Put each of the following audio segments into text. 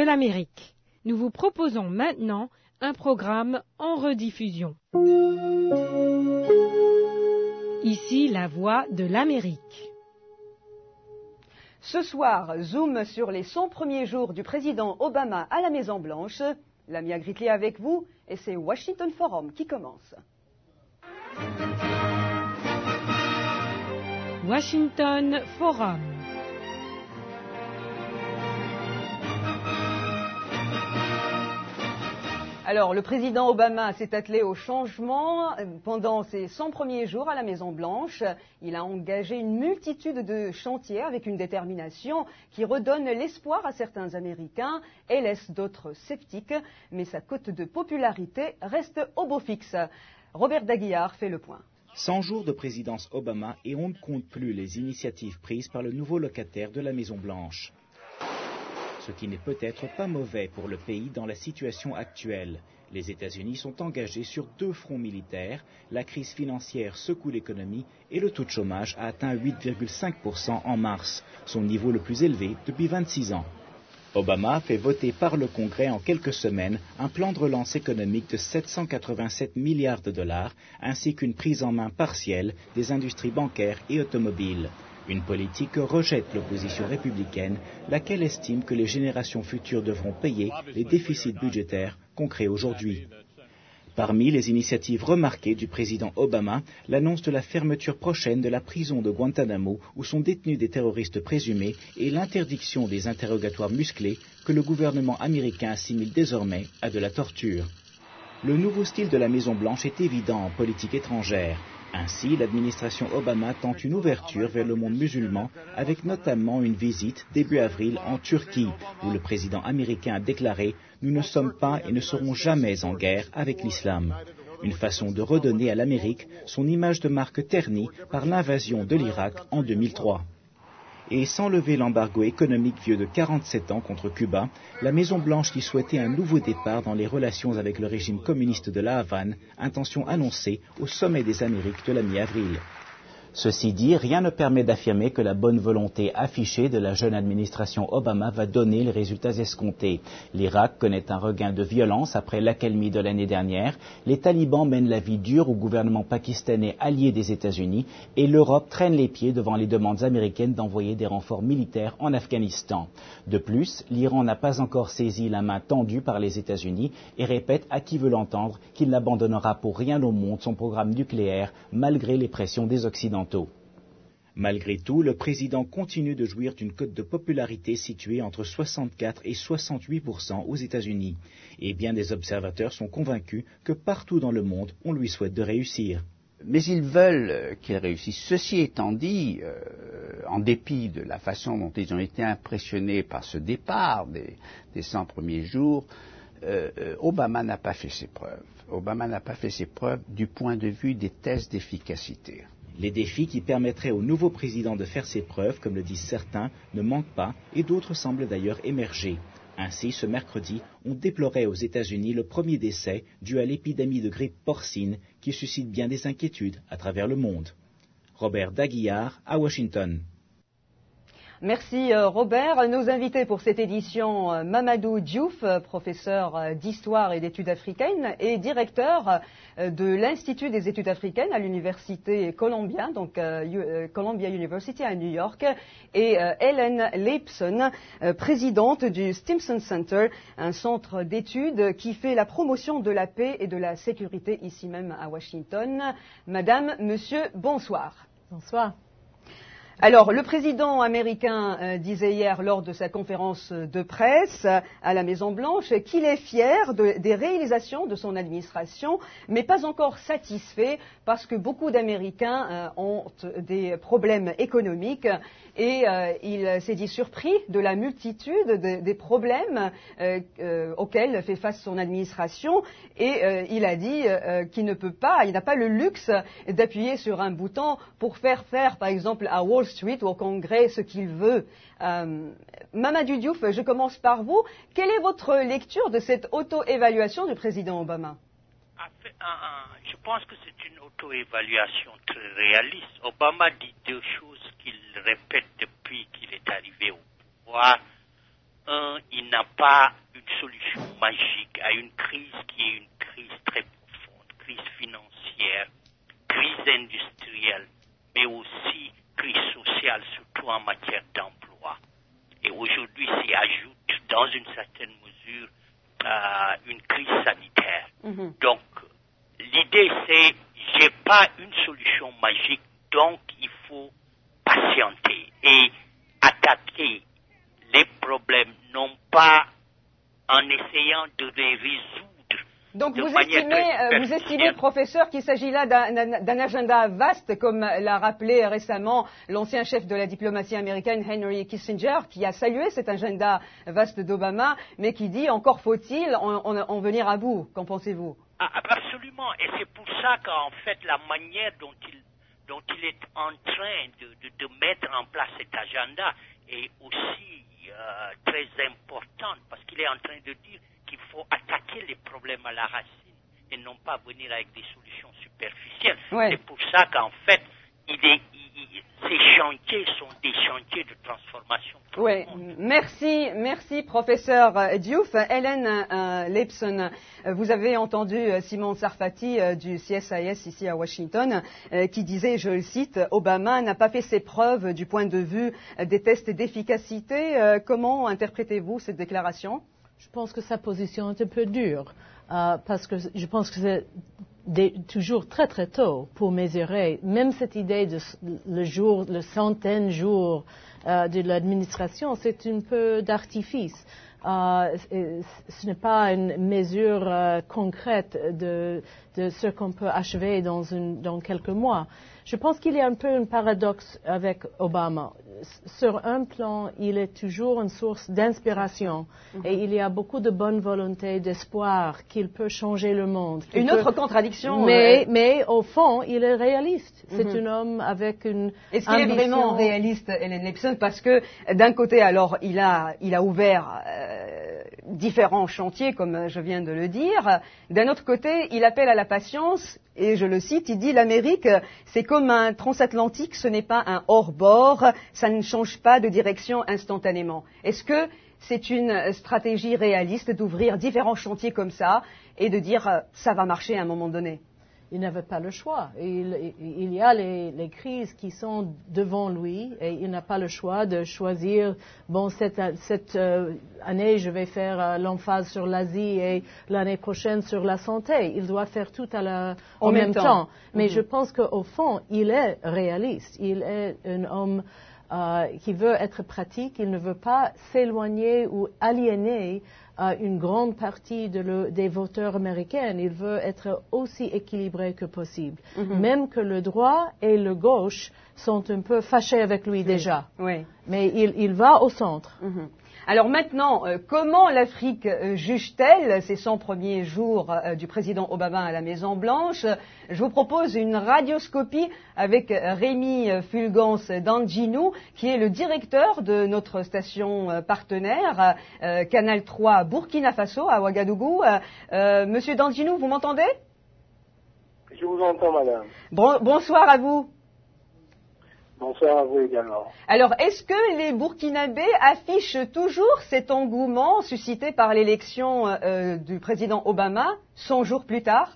de l'Amérique. Nous vous proposons maintenant un programme en rediffusion. Ici, la voix de l'Amérique. Ce soir, zoom sur les 100 premiers jours du président Obama à la Maison-Blanche. Lamia Gritli avec vous et c'est Washington Forum qui commence. Washington Forum. Alors, le président Obama s'est attelé au changement pendant ses 100 premiers jours à la Maison-Blanche. Il a engagé une multitude de chantiers avec une détermination qui redonne l'espoir à certains Américains et laisse d'autres sceptiques. Mais sa cote de popularité reste au beau fixe. Robert Daguillard fait le point. 100 jours de présidence Obama et on ne compte plus les initiatives prises par le nouveau locataire de la Maison-Blanche. Ce qui n'est peut-être pas mauvais pour le pays dans la situation actuelle. Les États-Unis sont engagés sur 2 fronts militaires. La crise financière secoue l'économie et le taux de chômage a atteint 8,5% en mars, son niveau le plus élevé depuis 26 ans. Obama fait voter par le Congrès en quelques semaines un plan de relance économique de 787 milliards de dollars, ainsi qu'une prise en main partielle des industries bancaires et automobiles. Une politique que rejette l'opposition républicaine, laquelle estime que les générations futures devront payer les déficits budgétaires qu'on crée aujourd'hui. Parmi les initiatives remarquées du président Obama, l'annonce de la fermeture prochaine de la prison de Guantanamo où sont détenus des terroristes présumés et l'interdiction des interrogatoires musclés que le gouvernement américain assimile désormais à de la torture. Le nouveau style de la Maison-Blanche est évident en politique étrangère. Ainsi, l'administration Obama tente une ouverture vers le monde musulman avec notamment une visite début avril en Turquie où le président américain a déclaré « Nous ne sommes pas et ne serons jamais en guerre avec l'islam ». Une façon de redonner à l'Amérique son image de marque ternie par l'invasion de l'Irak en 2003. Et sans lever l'embargo économique vieux de 47 ans contre Cuba, la Maison-Blanche y souhaitait un nouveau départ dans les relations avec le régime communiste de la Havane, intention annoncée au sommet des Amériques de la mi-avril. Ceci dit, rien ne permet d'affirmer que la bonne volonté affichée de la jeune administration Obama va donner les résultats escomptés. L'Irak connaît un regain de violence après l'accalmie de l'année dernière, les talibans mènent la vie dure au gouvernement pakistanais allié des États-Unis et l'Europe traîne les pieds devant les demandes américaines d'envoyer des renforts militaires en Afghanistan. De plus, l'Iran n'a pas encore saisi la main tendue par les États-Unis et répète à qui veut l'entendre qu'il n'abandonnera pour rien au monde son programme nucléaire malgré les pressions des Occidentaux. Malgré tout, le président continue de jouir d'une cote de popularité située entre 64 et 68% aux États-Unis. Et bien des observateurs sont convaincus que partout dans le monde, on lui souhaite de réussir. Mais ils veulent qu'il réussisse. Ceci étant dit, en dépit de la façon dont ils ont été impressionnés par ce départ des 100 premiers jours, Obama n'a pas fait ses preuves. Obama n'a pas fait ses preuves du point de vue des tests d'efficacité. Les défis qui permettraient au nouveau président de faire ses preuves, comme le disent certains, ne manquent pas et d'autres semblent d'ailleurs émerger. Ainsi, ce mercredi, on déplorait aux États-Unis le premier décès dû à l'épidémie de grippe porcine qui suscite bien des inquiétudes à travers le monde. Robert Daguillard à Washington. Merci Robert. Nos invités pour cette édition, Mamadou Diouf, professeur d'histoire et d'études africaines et directeur de l'Institut des études africaines à l'université Columbia, donc Columbia University à New York, et Helen Leibson, présidente du Stimson Center, un centre d'études qui fait la promotion de la paix et de la sécurité ici même à Washington. Madame, monsieur, bonsoir. Bonsoir. Alors, le président américain disait hier lors de sa conférence de presse à la Maison-Blanche qu'il est fier des réalisations de son administration, mais pas encore satisfait parce que beaucoup d'Américains ont des problèmes économiques et il s'est dit surpris de la multitude des problèmes auxquels fait face son administration et il a dit qu'il ne peut pas, il n'a pas le luxe d'appuyer sur un bouton pour faire par exemple, à Wall Street ou au Congrès ce qu'il veut. Mamadou Diouf, je commence par vous. Quelle est votre lecture de cette auto-évaluation du président Obama? Je pense que c'est une auto-évaluation très réaliste. Obama dit deux choses qu'il répète depuis qu'il est arrivé au pouvoir. il n'a pas une solution magique à une crise qui est une crise très profonde, crise financière, crise industrielle, mais aussi crise sociale, surtout en matière d'emploi. Et aujourd'hui s'y ajoute, dans une certaine mesure, une crise sanitaire. Donc, l'idée c'est, j'ai pas une solution magique, donc il faut patienter et attaquer les problèmes, non pas en essayant de les résoudre. Donc vous estimez, professeur, qu'il s'agit là d'un agenda vaste, comme l'a rappelé récemment l'ancien chef de la diplomatie américaine Henry Kissinger, qui a salué cet agenda vaste d'Obama, mais qui dit encore faut-il en venir à bout. Qu'en pensez-vous? Absolument, et c'est pour ça qu'en fait la manière dont il est en train de mettre en place cet agenda est aussi très importante, parce qu'il est en train de dire qu'il faut attaquer les problèmes à la racine et non pas venir avec des solutions superficielles. Ouais. C'est pour ça qu'en fait, ces chantiers sont des chantiers de transformation. Oui, merci professeur Diouf. Hélène Leibson, vous avez entendu Simon Sarfati du CSIS ici à Washington qui disait, je le cite, Obama n'a pas fait ses preuves du point de vue des tests d'efficacité. Comment interprétez-vous cette déclaration? Je pense que sa position est un peu dure parce que je pense que c'est toujours très très tôt pour mesurer, même cette idée de le centaine de jours de l'administration, c'est un peu d'artifice. Ce n'est pas une mesure concrète de ce qu'on peut achever dans quelques mois. Je pense qu'il y a un peu un paradoxe avec Obama. Sur un plan, il est toujours une source d'inspiration et il y a beaucoup de bonne volonté, d'espoir qu'il peut changer le monde. Une autre contradiction. Mais au fond, il est réaliste. C'est un homme avec une Est-ce qu'il est vraiment réaliste, Hélène Leibson? Parce que d'un côté, alors, il a ouvert différents chantiers, comme je viens de le dire. D'un autre côté, il appelle à la patience. Et je le cite, il dit « L'Amérique, c'est comme un transatlantique, ce n'est pas un hors-bord, ça ne change pas de direction instantanément. » Est-ce que c'est une stratégie réaliste d'ouvrir différents chantiers comme ça et de dire « ça va marcher à un moment donné » ? Il n'avait pas le choix. Il y a les crises qui sont devant lui et il n'a pas le choix de choisir, bon, cette année, je vais faire l'emphase sur l'Asie et l'année prochaine sur la santé. Il doit faire tout en même temps. Mais je pense qu'au fond, il est réaliste. Il est un homme qui veut être pratique. Il ne veut pas s'éloigner ou aliéner une grande partie des voteurs américains. Il veut être aussi équilibré que possible. Même que le droit et le gauche sont un peu fâchés avec lui déjà. Oui. Mais il va au centre. Alors maintenant, comment l'Afrique juge-t-elle ces 100 premiers jours du président Obama à la Maison-Blanche? Je vous propose une radioscopie avec Rémi Fulgence Danginou, qui est le directeur de notre station partenaire, Canal 3 Burkina Faso, à Ouagadougou. Monsieur Danginou, vous m'entendez? Je vous entends, madame. Bonsoir à vous. Bonsoir à vous également. Alors, est-ce que les Burkinabés affichent toujours cet engouement suscité par l'élection du président Obama 100 jours plus tard?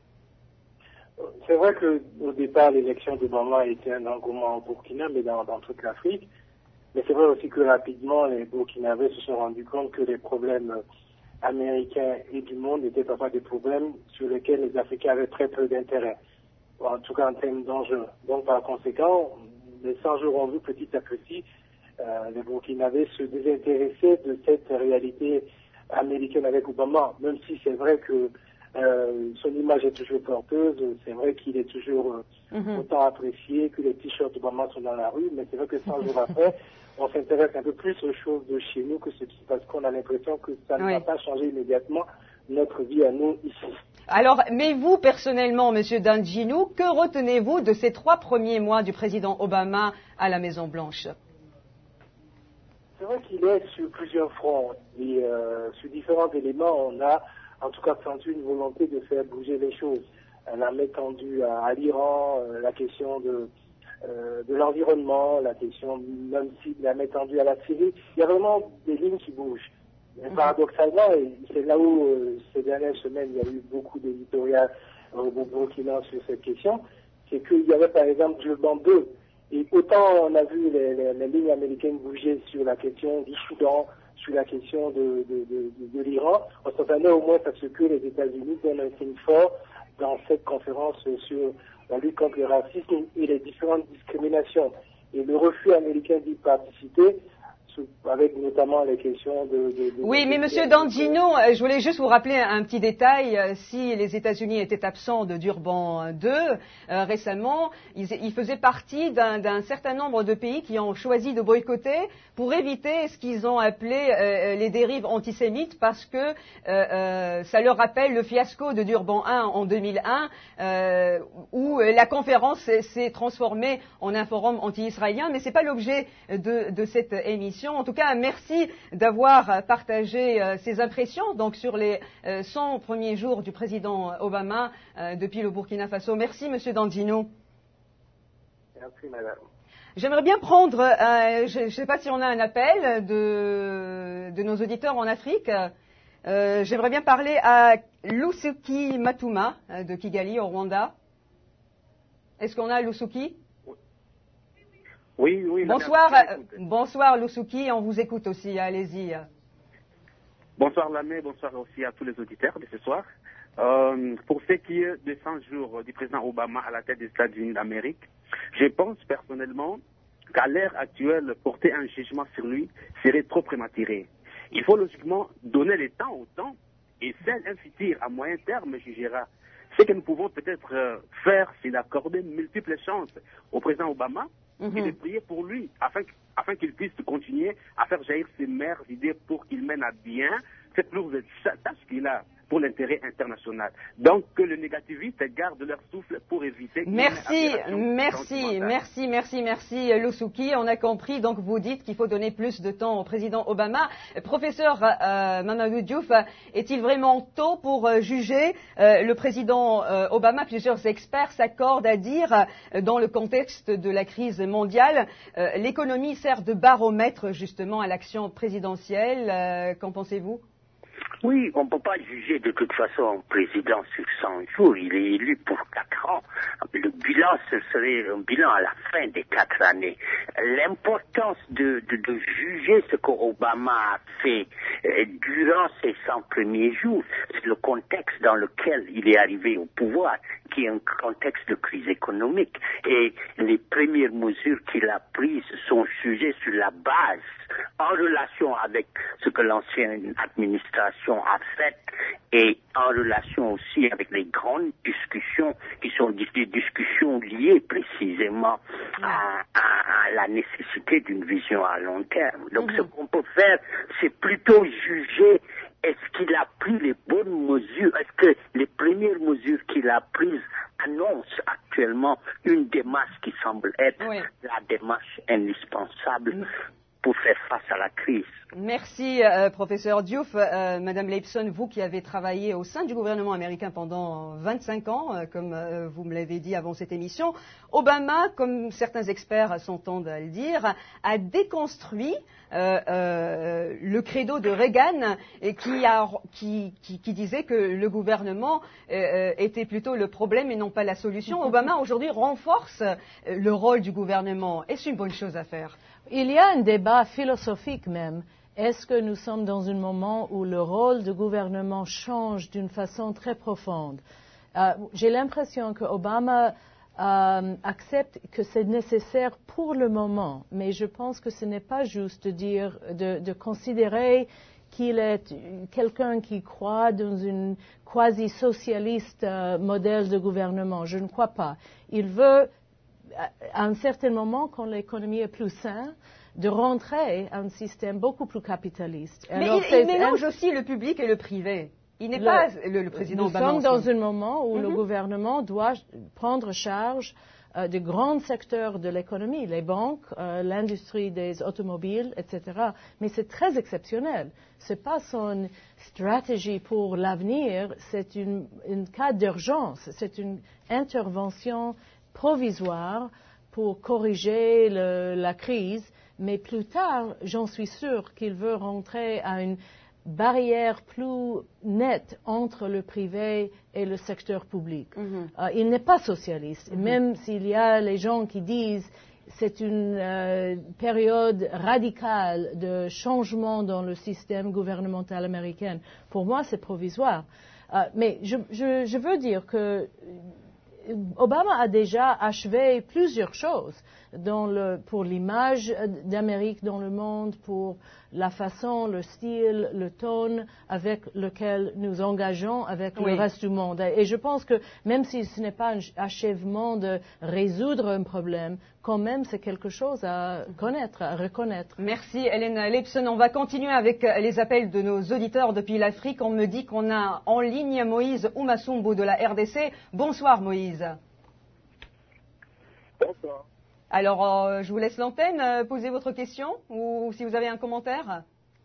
C'est vrai qu'au départ, l'élection d'Obama était un engouement au Burkina, mais dans toute l'Afrique. Mais c'est vrai aussi que rapidement, les Burkinabés se sont rendus compte que les problèmes américains et du monde étaient parfois des problèmes sur lesquels les Africains avaient très peu d'intérêt, en tout cas en termes d'enjeux. Donc, par conséquent, les 100 jours ont vu petit à petit les Burkinabés se désintéresser de cette réalité américaine avec Obama, même si c'est vrai que son image est toujours porteuse, c'est vrai qu'il est toujours autant apprécié, que les t-shirts d'Obama sont dans la rue, mais c'est vrai que 100 jours après, on s'intéresse un peu plus aux choses de chez nous que ce qui, parce qu'on a l'impression que ça ne va pas changer immédiatement notre vie à nous ici. Alors, mais vous, personnellement, Monsieur Danginou, que retenez-vous de ces 3 premiers mois du président Obama à la Maison-Blanche? C'est vrai qu'il est sur plusieurs fronts. Et sur différents éléments, on a en tout cas senti une volonté de faire bouger les choses. La main tendue à l'Iran, la question de de l'environnement, la question même si la main tendue à la Syrie. Il y a vraiment des lignes qui bougent. Mais paradoxalement, et c'est là où ces dernières semaines il y a eu beaucoup d'éditorial au Burkina sur cette question, c'est qu'il y avait par exemple Joe Biden. Et autant on a vu les lignes américaines bouger sur la question du Soudan, sur la question de l'Iran, on s'attendait au moins à ce que les États-Unis donnent un signe fort dans cette conférence sur la lutte contre le racisme et les différentes discriminations. Et le refus américain d'y participer, avec notamment les questions Oui, mais Monsieur Dandino, je voulais juste vous rappeler un petit détail. Si les États-Unis étaient absents de Durban II récemment, ils faisaient partie d'un certain nombre de pays qui ont choisi de boycotter pour éviter ce qu'ils ont appelé les dérives antisémites, parce que ça leur rappelle le fiasco de Durban I en 2001, où la conférence s'est transformée en un forum anti-israélien, mais c'est pas l'objet de cette émission. En tout cas, merci d'avoir partagé ces impressions donc sur les 100 premiers jours du président Obama depuis le Burkina Faso. Merci, Monsieur Dandino. Merci, madame. J'aimerais bien prendre, je ne sais pas si on a un appel de nos auditeurs en Afrique. J'aimerais bien parler à Lusuki Matuma de Kigali, au Rwanda. Est-ce qu'on a Lusuki? Oui, oui. Bonsoir Lusuki, on vous écoute aussi, allez-y. Bonsoir Lamé, bonsoir aussi à tous les auditeurs de ce soir. Pour ce qui est des 100 jours du président Obama à la tête des États-Unis d'Amérique, je pense personnellement qu'à l'ère actuelle, porter un jugement sur lui serait trop prématuré. Il faut logiquement donner le temps au temps, et seul un futur à moyen terme jugera. Ce que nous pouvons peut-être faire, c'est d'accorder multiples chances au président Obama et de prier pour lui, afin qu'il puisse continuer à faire jaillir ses meilleures idées pour qu'il mène à bien cette lourde tâche qu'il a pour l'intérêt international. Donc que le négativiste garde leur souffle pour éviter... Merci Lusuki. On a compris, donc vous dites qu'il faut donner plus de temps au président Obama. Professeur Mamadou Diouf, est-il vraiment tôt pour juger le président Obama? Plusieurs experts s'accordent à dire, dans le contexte de la crise mondiale, l'économie sert de baromètre justement à l'action présidentielle. Qu'en pensez-vous? Oui, on ne peut pas juger de toute façon un président sur 100 jours. Il est élu pour 4 ans. Le bilan, ce serait un bilan à la fin des 4 années. L'importance de juger ce qu'Obama a fait durant ces 100 premiers jours, c'est le contexte dans lequel il est arrivé au pouvoir, qui est un contexte de crise économique. Et les premières mesures qu'il a prises sont jugées sur la base, en relation avec ce que l'ancienne administration a fait et en relation aussi avec les grandes discussions qui sont des discussions liées précisément à la nécessité d'une vision à long terme. Donc ce qu'on peut faire, c'est plutôt juger est-ce qu'il a pris les bonnes mesures, est-ce que les premières mesures qu'il a prises annoncent actuellement une démarche qui semble être la démarche indispensable pour faire face à la crise. Merci, professeur Diouf. Madame Leibson, vous qui avez travaillé au sein du gouvernement américain pendant 25 ans, comme vous me l'avez dit avant cette émission, Obama, comme certains experts s'entendent à le dire, a déconstruit le credo de Reagan et qui disait que le gouvernement était plutôt le problème et non pas la solution. Obama, aujourd'hui, renforce le rôle du gouvernement. Est-ce une bonne chose à faire? Il y a un débat philosophique même. Est-ce que nous sommes dans un moment où le rôle du gouvernement change d'une façon très profonde? J'ai l'impression que Obama accepte que c'est nécessaire pour le moment, mais je pense que ce n'est pas juste de considérer qu'il est quelqu'un qui croit dans une quasi-socialiste modèle de gouvernement. Je ne crois pas. Il veut, à un certain moment, quand l'économie est plus saine, de rentrer à un système beaucoup plus capitaliste. Mais il mélange aussi le public et le privé. Il n'est pas le président Obama. Nous sommes dans un moment où le gouvernement doit prendre charge de grands secteurs de l'économie, les banques, l'industrie des automobiles, etc. Mais c'est très exceptionnel. Ce n'est pas son stratégie pour l'avenir, c'est un cas d'urgence, c'est une intervention provisoire pour corriger la crise, mais plus tard, j'en suis sûre qu'il veut rentrer à une barrière plus nette entre le privé et le secteur public. Il n'est pas socialiste, même s'il y a les gens qui disent c'est une période radicale de changement dans le système gouvernemental américain. Pour moi, c'est provisoire. Mais je veux dire que Obama a déjà achevé plusieurs choses pour l'image d'Amérique dans le monde, pour la façon, le style, le ton avec lequel nous engageons avec le reste du monde. Et je pense que même si ce n'est pas un achèvement de résoudre un problème, quand même c'est quelque chose à connaître, à reconnaître. Merci Hélène Leibson. On va continuer avec les appels de nos auditeurs depuis l'Afrique. On me dit qu'on a en ligne Moïse Oumassumbu de la RDC. Bonsoir Moïse. Bonsoir. Alors, je vous laisse l'antenne, posez votre question ou si vous avez un commentaire.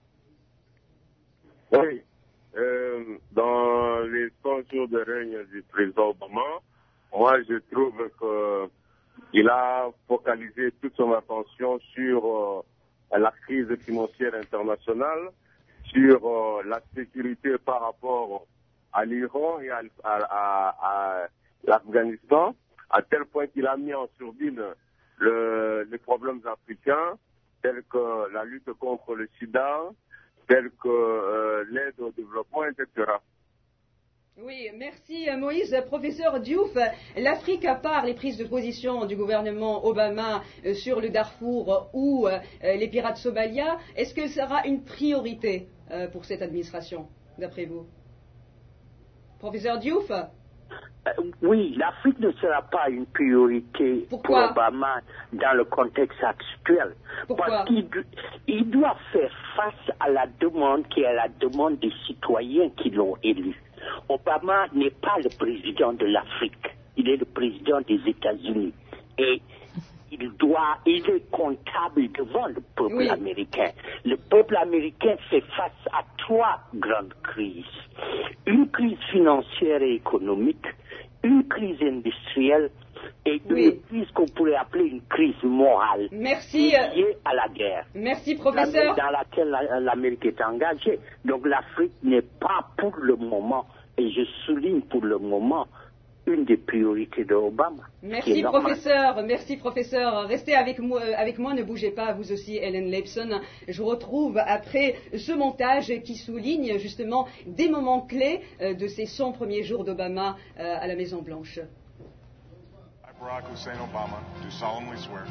Oui. Dans les 100 jours de règne du président Obama, moi je trouve qu'il a focalisé toute son attention sur la crise financière internationale, sur la sécurité par rapport à l'Iran et à l'Afghanistan, à tel point qu'il a mis en sourdine les problèmes africains, tels que la lutte contre le sida, tels que l'aide au développement, etc. Oui, merci Moïse. Professeur Diouf, l'Afrique, à part les prises de position du gouvernement Obama sur le Darfour ou les pirates somaliens, est-ce que ça sera une priorité pour cette administration, d'après vous? Professeur Diouf? Oui, l'Afrique ne sera pas une priorité pour Obama dans le contexte actuel. Pourquoi? Parce qu'il doit faire face à la demande qui est la demande des citoyens qui l'ont élu. Obama n'est pas le président de l'Afrique, il est le président des États-Unis. Et il est comptable devant le peuple américain. Le peuple américain fait face à 3 grandes crises. Une crise financière et économique, une crise industrielle et une crise qu'on pourrait appeler une crise morale liée à la guerre. Merci, professeur. Dans laquelle l'Amérique est engagée. Donc l'Afrique n'est pas pour le moment, et je souligne pour le moment, une des priorités d'Obama. Merci professeur, merci professeur. Restez avec moi, ne bougez pas, vous aussi Hélène Leibson. Je vous retrouve après ce montage qui souligne justement des moments clés de ces 100 premiers jours d'Obama à la Maison Blanche. I, Barack Hussein Obama, do solemnly swear.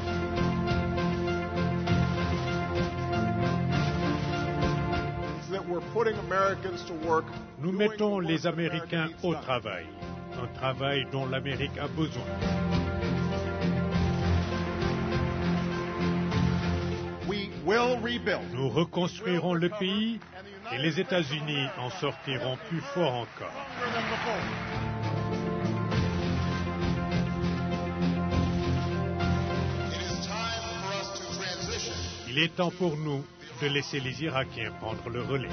Nous mettons les Américains au travail. Un travail dont l'Amérique a besoin. Nous reconstruirons le pays et les États-Unis en sortiront plus forts encore. Il est temps pour nous de laisser les Irakiens prendre le relais.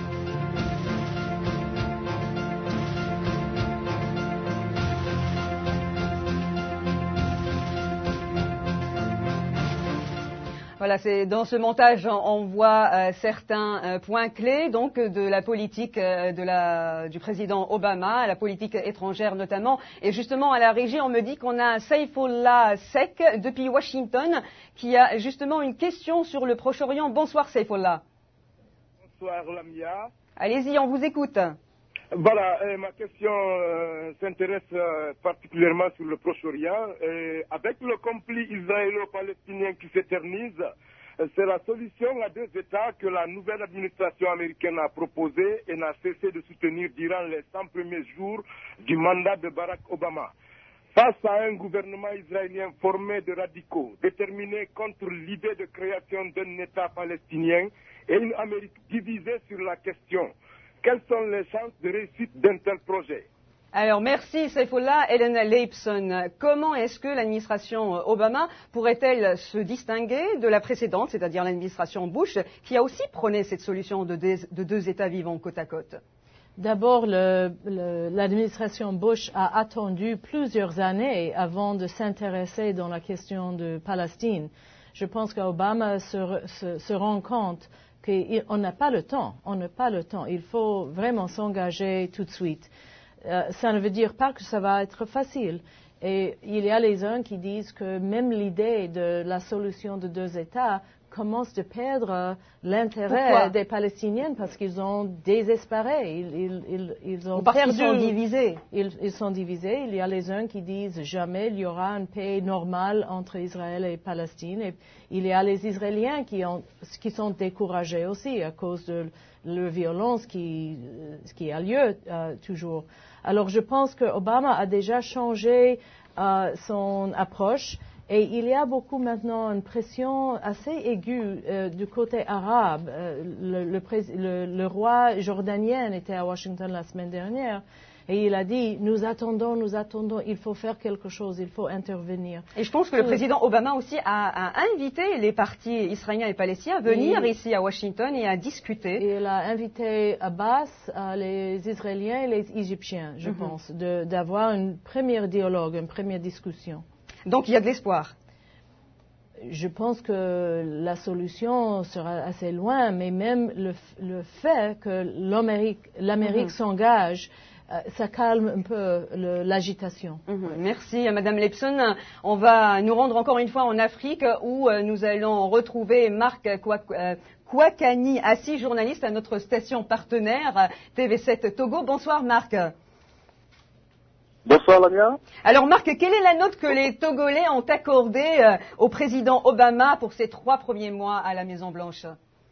Voilà, c'est dans ce montage on voit certains points clés donc de la politique du président Obama, la politique étrangère notamment. Et justement à la régie, on me dit qu'on a Saifullah Sek depuis Washington qui a justement une question sur le Proche-Orient. Bonsoir Saifullah. Bonsoir Lamia. Allez-y, on vous écoute. Voilà, ma question s'intéresse particulièrement sur le Proche-Orient. Avec le conflit israélo-palestinien qui s'éternise, c'est la solution à 2 États que la nouvelle administration américaine a proposée et n'a cessé de soutenir durant les 100 premiers jours du mandat de Barack Obama. Face à un gouvernement israélien formé de radicaux, déterminés contre l'idée de création d'un État palestinien et une Amérique divisée sur la question, quelles sont les chances de réussite d'un tel projet? Alors, merci Saifullah. Hélène Leibson, comment est-ce que l'administration Obama pourrait-elle se distinguer de la précédente, c'est-à-dire l'administration Bush, qui a aussi prôné cette solution de 2 États vivants côte à côte? D'abord, l'administration Bush a attendu plusieurs années avant de s'intéresser dans la question de Palestine. Je pense qu'Obama se rend compte qu'on n'a pas le temps. On n'a pas le temps. Il faut vraiment s'engager tout de suite. Ça ne veut dire pas que ça va être facile. Et il y a les uns qui disent que même l'idée de la solution de 2 États commence de perdre l'intérêt des Palestiniens parce qu'ils ont désespéré. Ils ont perdu. Ils sont divisés. Ils sont divisés. Il y a les uns qui disent jamais il y aura une paix normale entre Israël et Palestine. Et il y a les Israéliens qui sont découragés aussi à cause de la violence qui a lieu toujours. Alors je pense que Obama a déjà changé son approche. Et il y a beaucoup maintenant une pression assez aiguë du côté arabe. Le roi jordanien était à Washington la semaine dernière et il a dit nous attendons, il faut faire quelque chose, il faut intervenir. Et je pense que le président Obama aussi a invité les partis israéliens et palestiniens à venir ici à Washington et à discuter. Il a invité Abbas, les Israéliens et les Égyptiens, je pense, d'avoir un premier dialogue, une première discussion. Donc il y a de l'espoir. Je pense que la solution sera assez loin, mais même le fait que l'Amérique s'engage, ça calme un peu l'agitation. Merci Madame Lepson. On va nous rendre encore une fois en Afrique où nous allons retrouver Marc Kouakani Assi, journaliste à notre station partenaire TV7 Togo. Bonsoir Marc. Bonsoir Lamia. Alors Marc, quelle est la note que les Togolais ont accordée au président Obama pour ses 3 premiers mois à la Maison-Blanche?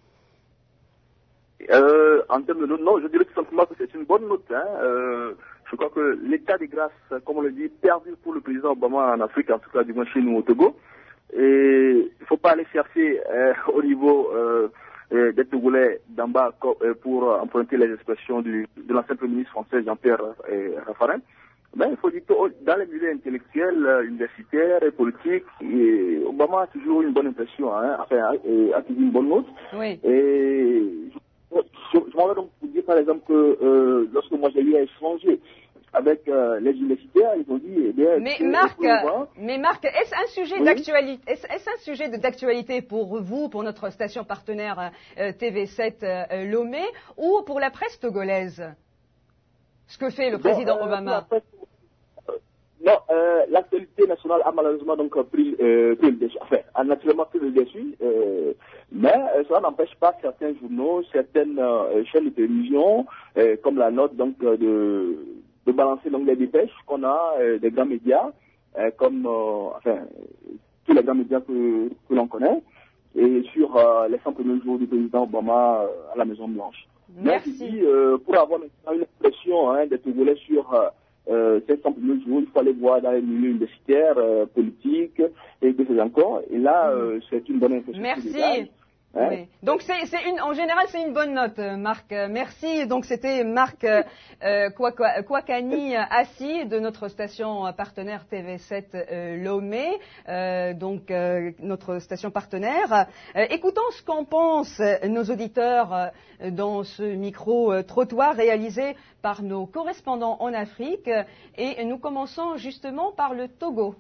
En termes de note, non, je dirais tout simplement que c'est une bonne note. Je crois que l'état de grâce, comme on le dit, perdu pour le président Obama en Afrique, en tout cas du moins chez nous au Togo. Et il ne faut pas aller chercher au niveau des Togolais d'en bas pour emprunter les expressions de l'ancien Premier ministre français Jean-Pierre Raffarin. Ben, il faut dire que dans les milieux intellectuels, universitaires et politiques, Obama a toujours une bonne impression, a toujours une bonne note. Oui. Et je m'en vais donc vous dire par exemple que lorsque moi j'ai eu à échanger avec les universitaires, ils ont dit mais Marc, est-ce un sujet d'actualité? Est-ce un sujet d'actualité pour vous, pour notre station partenaire TV7 Lomé, ou pour la presse togolaise? Ce que fait le président Obama? Non, l'actualité nationale a malheureusement donc pris le dessus. Enfin, a naturellement pris le dessus, mais cela n'empêche pas certains journaux, certaines chaînes de télévision, comme la note donc de balancer donc les dépêches qu'on a des grands médias, comme tous les grands médias que l'on connaît, et sur les 100 premiers jours du président Obama à la Maison Blanche. Merci. Pour avoir maintenant une impression des Togolais sur ces 100 premiers jours, il faut aller voir dans les milieux universitaires, politiques, et que c'est encore. Et là, c'est une bonne impression. Merci. Oui. Donc en général c'est une bonne note, Marc. Merci. Donc c'était Marc Kouakani Assi de notre station partenaire TV7 Lomé, donc notre station partenaire. Écoutons ce qu'en pensent nos auditeurs dans ce micro trottoir réalisé par nos correspondants en Afrique, et nous commençons justement par le Togo.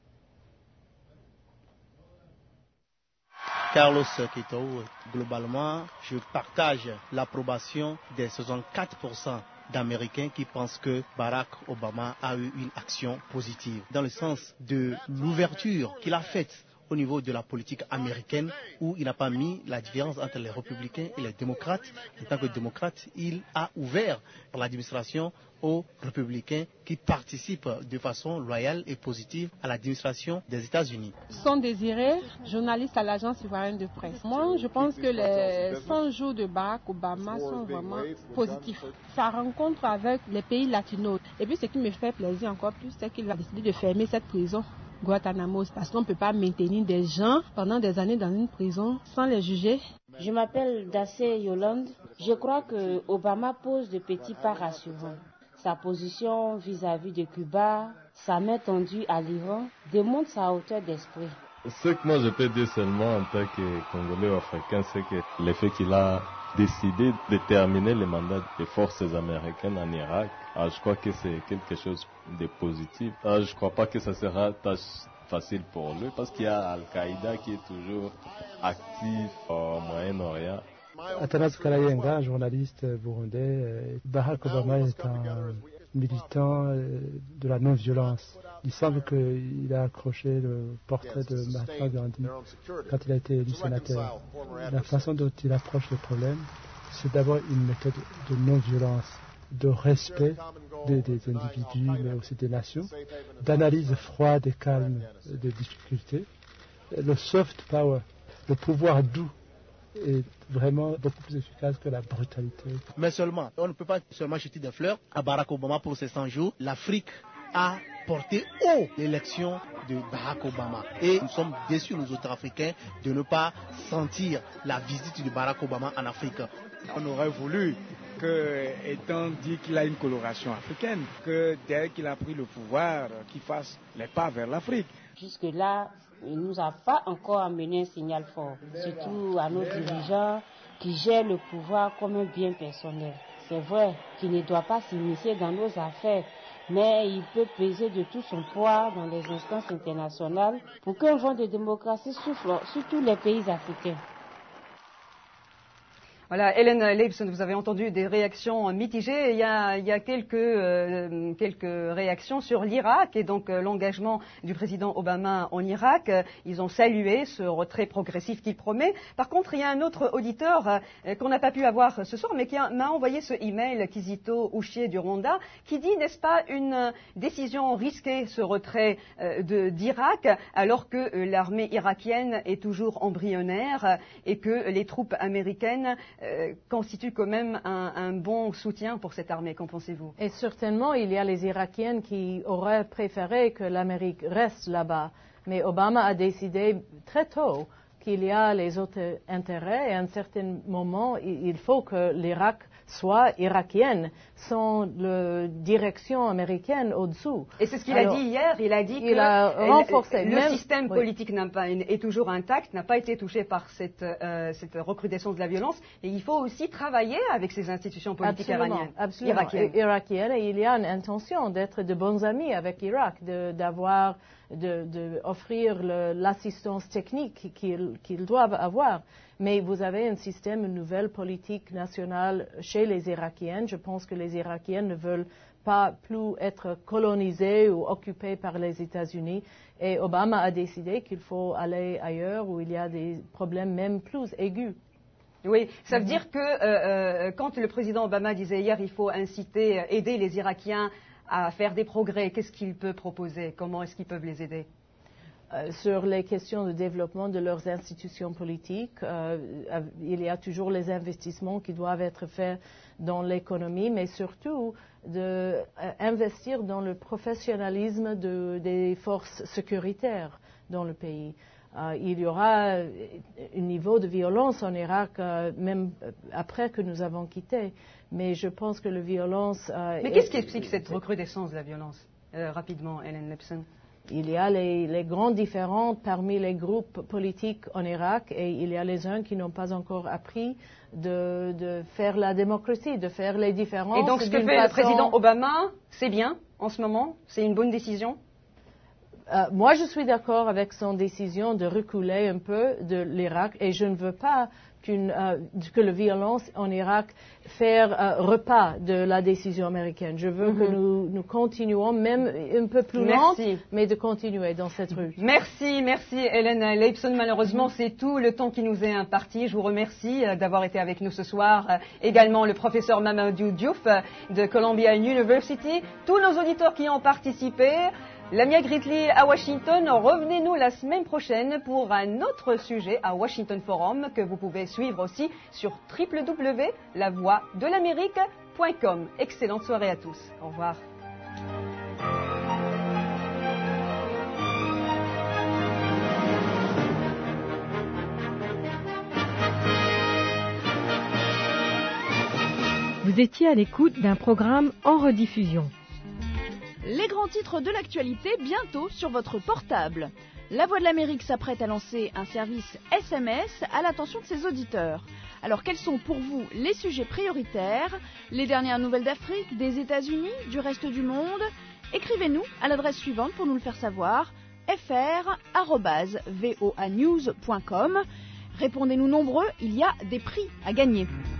Carlos Ketou, globalement, je partage l'approbation des 64% d'Américains qui pensent que Barack Obama a eu une action positive, dans le sens de l'ouverture qu'il a faite au niveau de la politique américaine, où il n'a pas mis la différence entre les républicains et les démocrates. En tant que démocrate, il a ouvert l'administration aux républicains qui participent de façon loyale et positive à l'administration des États-Unis. Son Désiré, journaliste à l'agence ivoirienne de presse. Moi, je pense que les 100 jours de Barack Obama sont vraiment positifs. Sa rencontre avec les pays latinos. Et puis, ce qui me fait plaisir encore plus, c'est qu'il a décidé de fermer cette prison Guantanamo, parce qu'on ne peut pas maintenir des gens pendant des années dans une prison sans les juger. Je m'appelle Dassé Yolande. Je crois que Obama pose de petits pas rassurants. Sa position vis-à-vis de Cuba, sa main tendue à l'Iran, démontre sa hauteur d'esprit. Ce que moi je peux dire seulement en tant que Congolais ou Africain, c'est que l'effet qu'il a décidé de terminer le mandat des forces américaines en Irak, je crois que c'est quelque chose de positif. Je ne crois pas que ça sera tâche facile pour lui parce qu'il y a Al-Qaïda qui est toujours actif au Moyen-Orient. Athanas Kalayenga, journaliste burundais, Barack Obama est un militant de la non-violence. Il semble qu'il a accroché le portrait de Mahatma Gandhi quand il a été élu sénateur. La façon dont il approche le problème, c'est d'abord une méthode de non-violence, de respect des individus, mais aussi des nations, d'analyse froide et calme des difficultés. Le soft power, le pouvoir doux, est vraiment beaucoup plus efficace que la brutalité. Mais seulement, on ne peut pas seulement jeter des fleurs à Barack Obama pour ces 100 jours. L'Afrique a porté haut l'élection de Barack Obama. Et nous sommes déçus, nous autres Africains, de ne pas sentir la visite de Barack Obama en Afrique. On aurait voulu que, étant dit qu'il a une coloration africaine, que dès qu'il a pris le pouvoir, qu'il fasse les pas vers l'Afrique. Jusque-là, il ne nous a pas encore amené un signal fort, surtout à nos dirigeants qui gèrent le pouvoir comme un bien personnel. C'est vrai qu'il ne doit pas s'immiscer dans nos affaires, mais il peut peser de tout son poids dans les instances internationales pour qu'un vent de démocratie souffle sur tous les pays africains. Voilà, Hélène Leibson, vous avez entendu des réactions mitigées. Il y a quelques réactions sur l'Irak et donc l'engagement du président Obama en Irak. Ils ont salué ce retrait progressif qu'il promet. Par contre, il y a un autre auditeur qu'on n'a pas pu avoir ce soir, mais qui m'a envoyé ce email, Kizito Ouchier du Rwanda, qui dit, n'est-ce pas une décision risquée, ce retrait d'Irak, alors que l'armée irakienne est toujours embryonnaire et que les troupes américaines constitue quand même un bon soutien pour cette armée. Qu'en pensez-vous? Et certainement, il y a les Irakiennes qui auraient préféré que l'Amérique reste là-bas. Mais Obama a décidé très tôt qu'il y a les autres intérêts et à un certain moment, il faut que l'Irak soit irakienne, sans la direction américaine au-dessous. Et c'est ce qu'il a dit hier. Il a dit que renforcé. Le système politique est toujours intact, n'a pas été touché par cette recrudescence de la violence. Et il faut aussi travailler avec ces institutions politiques irakiennes. Irakiennes. Et il y a une intention d'être de bons amis avec l'Irak, d'offrir l'assistance technique qu'ils doivent avoir. Mais vous avez un système, une nouvelle politique nationale chez les Irakiennes. Je pense que les Irakiennes ne veulent pas plus être colonisées ou occupées par les États-Unis. Et Obama a décidé qu'il faut aller ailleurs où il y a des problèmes même plus aigus. Oui, ça veut dire que quand le président Obama disait hier il faut inciter, aider les Irakiens à faire des progrès, qu'est-ce qu'il peut proposer? Comment est-ce qu'ils peuvent les aider? Sur les questions de développement de leurs institutions politiques, il y a toujours les investissements qui doivent être faits dans l'économie, mais surtout d'investir dans le professionnalisme des forces sécuritaires dans le pays. Il y aura un niveau de violence en Irak, même après que nous avons quitté, mais je pense que la violence... Mais qu'est-ce qui explique cette recrudescence de la violence? Rapidement, Hélène Leibson. Il y a les grandes différences parmi les groupes politiques en Irak et il y a les uns qui n'ont pas encore appris de faire la démocratie, de faire les différences. Et donc ce que fait le président Obama, c'est bien en ce moment? C'est une bonne décision? Moi, je suis d'accord avec son décision de reculer un peu de l'Irak et je ne veux pas que la violence en Irak faire repas de la décision américaine. Je veux que nous continuons, même un peu plus lent, mais de continuer dans cette rue. Merci Hélène Leibson. Malheureusement, c'est tout le temps qui nous est imparti. Je vous remercie d'avoir été avec nous ce soir. Également le professeur Mamadou Diouf de Columbia University. Tous nos auditeurs qui ont participé. Lamia Gridley à Washington, revenez-nous la semaine prochaine pour un autre sujet à Washington Forum que vous pouvez suivre aussi sur www.lavoixdelamérique.com. Excellente soirée à tous. Au revoir. Vous étiez à l'écoute d'un programme en rediffusion. Les grands titres de l'actualité bientôt sur votre portable. La Voix de l'Amérique s'apprête à lancer un service SMS à l'attention de ses auditeurs. Alors quels sont pour vous les sujets prioritaires? Les dernières nouvelles d'Afrique, des États-Unis, du reste du monde? Écrivez-nous à l'adresse suivante pour nous le faire savoir, fr@voanews.com. Répondez-nous nombreux, il y a des prix à gagner.